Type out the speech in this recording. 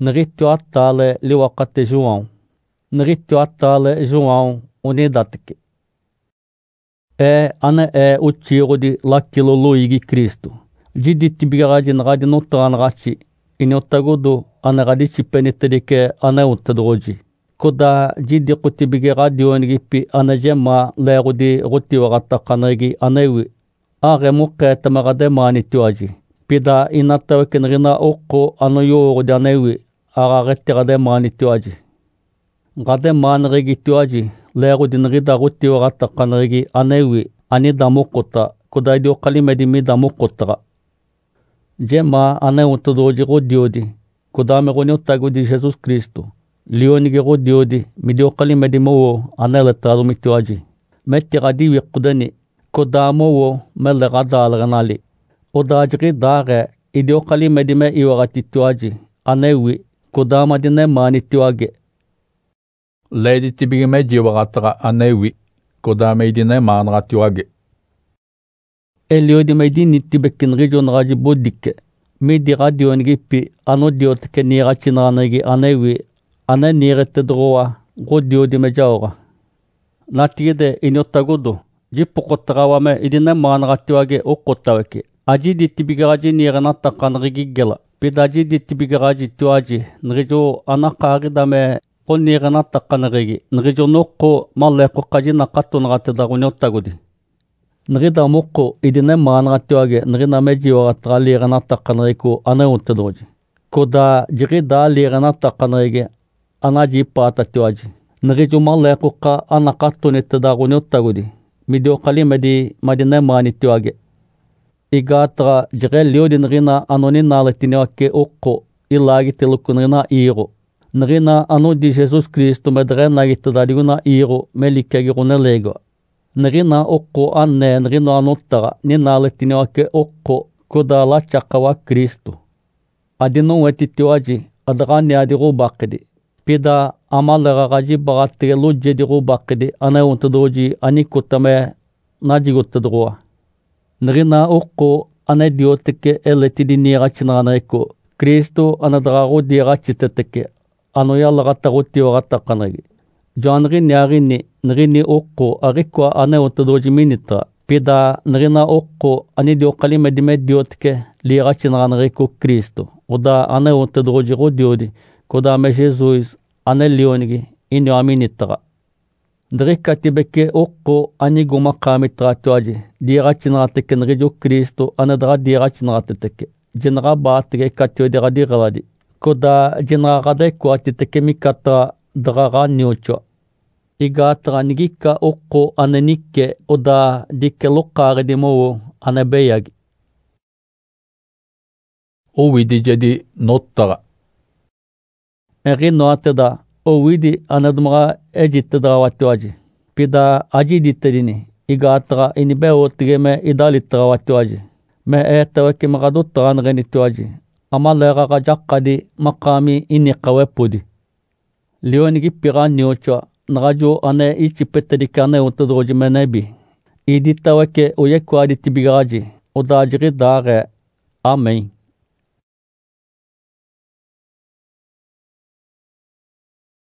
Nritio atale liwakate João. Nritio atale João unidatike. Ana uchirodi lakilo luigi Cristo. Jiditi bigaraji nagadi notanagachi. Inotagodo anagadi chipenitedike ana untadroji. Koda jidi kuti bigaraji onigipi anajema lerudi ruti wagata kanagi anewi. Are mukke tamagade manituaji. Pida inatawekin rina oko anoyorudi anewi. Aragete gade manituaji. Gade manrigi tuaji. Lerudi nrida ruti wagata kanagi anewi. Anida mukota. Koda idio kalimedi mida mukotara. Jema ane untadroji rodiodi. Koda me roni utagodi Jesus Cristo. Lionigi rodiodi. Midio kalimedi mowo anele tarumituaji. Meti gadi wikudani. Koda mowo mele gada alganali. Odajri dare idio kalimedi me iwagatituaji. Anewi. Koda madine manituage. Lady tibigi me jiwagatara anewi. Koda meidine manratuage. Eliodi meidi nitibekin region raji bodike. Medi radio ngipi anodiotike nirachinanagi anewi. Ane nirete droa. Godiodi mejaora. Natigede inyotagodo. Jipokotrawame idine manratuage okotaweke. Aji ditibigaraji niranatakanrigi gela. Pidaji ditibigaraji tuaji. Nrijo anakaridame niranatakanrigi. Nrijo noko maleko kaji nakatonratedagonyotagodi. Nrida moko idine manratuage nrina meji waratra liranatakanriku aneuntadroji. Koda jirida liranatakanrigi anaji patatuaji. Nrijo maleko ka anakatonetedagonyotagodi. Midio kalimedi madine manituage. Igatra jire liodi nrina anoni naletiniwake oko ilagi telukun nrina iro. Nrina anodi Jesus Cristo medre nagitadadiguna iro melikagirune lego. Nrina oko anne nrina anotara ni naletiniwake oko koda la chakawa Cristo. Adino wetitiwaji adrani adiru bakidi. Pida amalagaji bagatige lujediru bakidi aneuntadroji anikutame najigutadroa. Nrina oko anediotike eletidi nirachinaneko. Cristo anadrago dirachiteke. Anoyalagataguti wagatakanagi. Janri nyarini nrini oko arikwa aneuntadroji minitra. Pida nrina oko anidio kalimediodiotike lirachinaneko Cristo. Oda aneuntadroji rodiodi. Koda me Jesus anelionigi inyo aminitra. Ndrika tibeke oko aniguma kamitratuaji. Dirachinateke nrijo Cristo anadra dirachinateke. Jenra baatike katio diradiraladi. Koda jenra gade kuatiteke mikatra draga nyocho. Igatra nigika oko anenike oda dike lokare dimowo anabeyagi. Owidi jadi nottara. Eri noateda owidi anadmara ejitedra watuaji. Pida ajiditedini. Igatra inibe otigeme idalitra watuaji. Me taweke magadutra nrenituaji. Amalera gajakadi makami inikawepudi. Leonigi piraniocha narajo ane ichipetedikane untadroji menebi. Iditaweke oyekwa aditibigaraji. Odajiri dare. Amen.